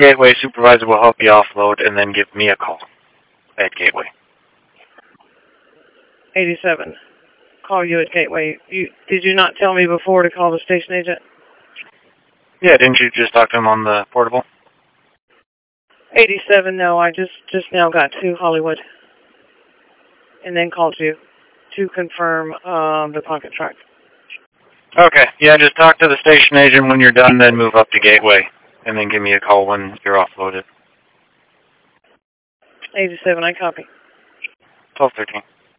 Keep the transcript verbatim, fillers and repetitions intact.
Gateway supervisor will help you offload and then give me a call at Gateway. eighty-seven. Call you at Gateway. You, did you not tell me before to call the station agent? Yeah, didn't you just talk to him on the portable? eighty-seven, no, I just, just now got to Hollywood. And then called you to confirm um, the pocket truck. Okay, yeah, just talk to the station agent when you're done, then move up to Gateway. And then give me a call when you're offloaded. eighty-seven, I copy. twelve thirteen.